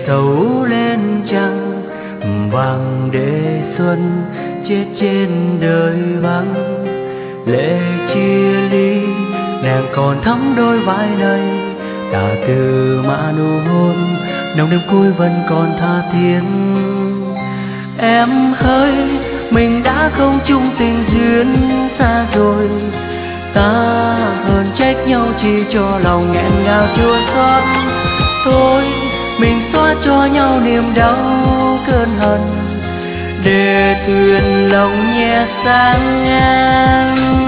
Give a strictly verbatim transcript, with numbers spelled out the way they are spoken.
tấu lên trăng vàng để xuân chết trên đời vắng. Lệ chia ly nàng còn thắm đôi vai này, tà từ mà nụ hôn nồng đêm cuối vẫn còn tha thiết. Em ơi mình đã không chung tình duyên xa rồi, ta hơn trách nhau chỉ cho lòng nghẹn ngào chua xót. Thôi mình xóa cho nhau niềm đau cơn hận, để thuyền lòng nhẹ sang ngang.